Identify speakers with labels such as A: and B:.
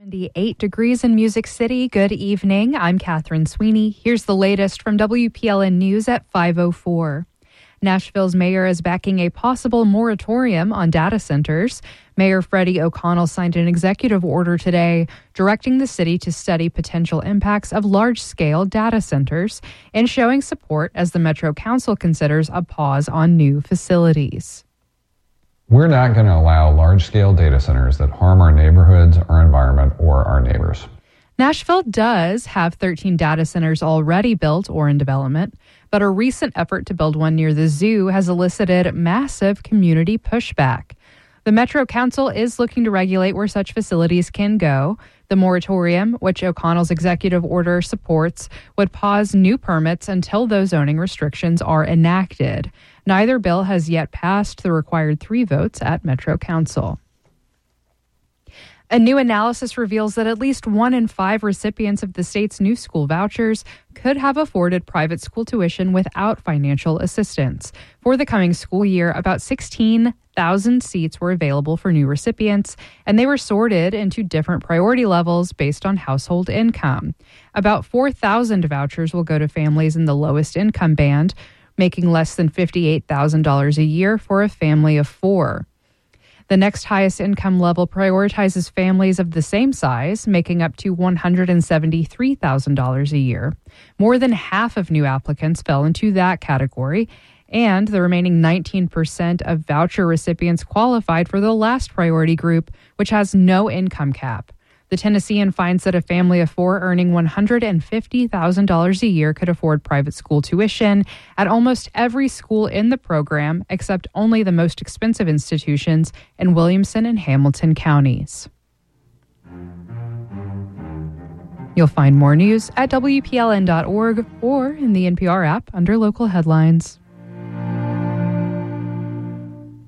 A: 78 degrees in Music City. Good evening. I'm Catherine Sweeney. Here's the latest from WPLN News at 5:04. Nashville's mayor is backing a possible moratorium on data centers. Mayor Freddie O'Connell signed an executive order today directing the city to study potential impacts of large-scale data centers and showing support as the Metro Council considers a pause on new facilities.
B: We're not going to allow large-scale data centers that harm our neighborhoods, our environment, or our neighbors.
A: Nashville does have 13 data centers already built or in development, but a recent effort to build one near the zoo has elicited massive community pushback. The Metro Council is looking to regulate where such facilities can go. The moratorium, which O'Connell's executive order supports, would pause new permits until those zoning restrictions are enacted. Neither bill has yet passed the required 3 votes at Metro Council. A new analysis reveals that at least 1 in 5 recipients of the state's new school vouchers could have afforded private school tuition without financial assistance. For the coming school year, about 16,000 seats were available for new recipients, and they were sorted into different priority levels based on household income. About 4,000 vouchers will go to families in the lowest income band, making less than $58,000 a year for a family of 4. The next highest income level prioritizes families of the same size, making up to $173,000 a year. More than half of new applicants fell into that category, and the remaining 19% of voucher recipients qualified for the last priority group, which has no income cap. The Tennessean finds that a family of 4 earning $150,000 a year could afford private school tuition at almost every school in the program, except only the most expensive institutions in Williamson and Hamilton counties. You'll find more news at WPLN.org or in the NPR app under local headlines.